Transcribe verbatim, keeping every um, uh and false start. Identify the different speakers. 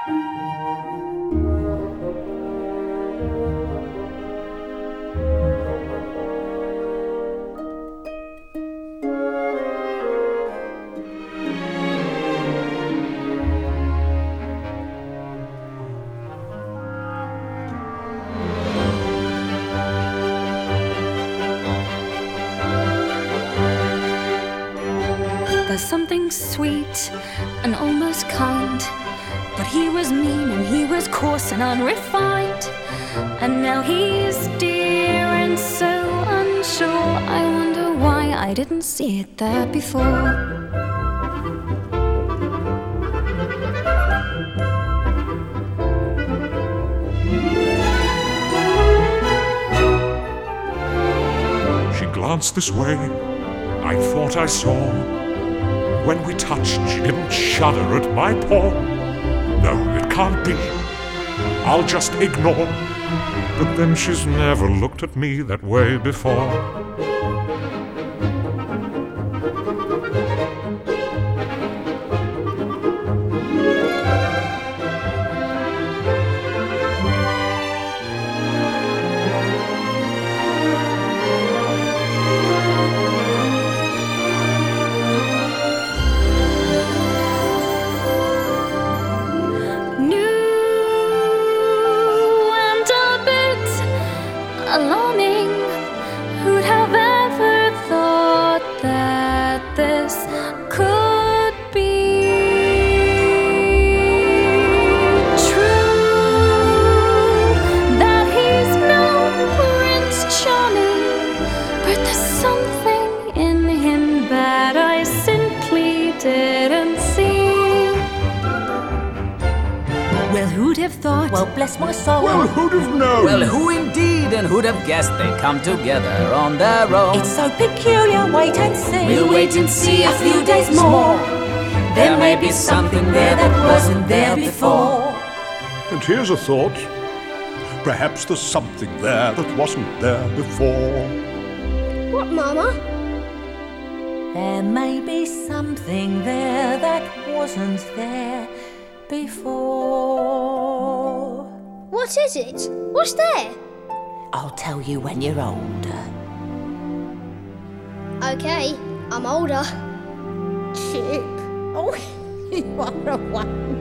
Speaker 1: There's something sweet and almost kind, but he was mean and he was coarse and unrefined. And now he's dear and so unsure. I wonder why I didn't see it there before.
Speaker 2: She glanced this way, I thought I saw. When we touched, she didn't shudder at my paw. No, it can't be, I'll just ignore. But then she's never looked at me that way before.
Speaker 1: Alarming, who'd have ever thought that this could be true? That he's no Prince Charming, but there's something in him that I simply didn't see.
Speaker 3: Well, who'd have thought? Well, bless my soul.
Speaker 4: Well, who'd have known?
Speaker 5: Well, who indeed, and who'd have guessed they'd come together on their own?
Speaker 3: It's so peculiar, wait and see.
Speaker 5: We'll wait and see a few days more. There may be something there that wasn't there before.
Speaker 4: And here's a thought. Perhaps there's something there that wasn't there before.
Speaker 6: What, Mama?
Speaker 3: There may be something there that wasn't there before.
Speaker 6: What is it? What's there?
Speaker 3: I'll tell you when you're older.
Speaker 6: Okay, I'm older. Chip. Oh, you are a wonder.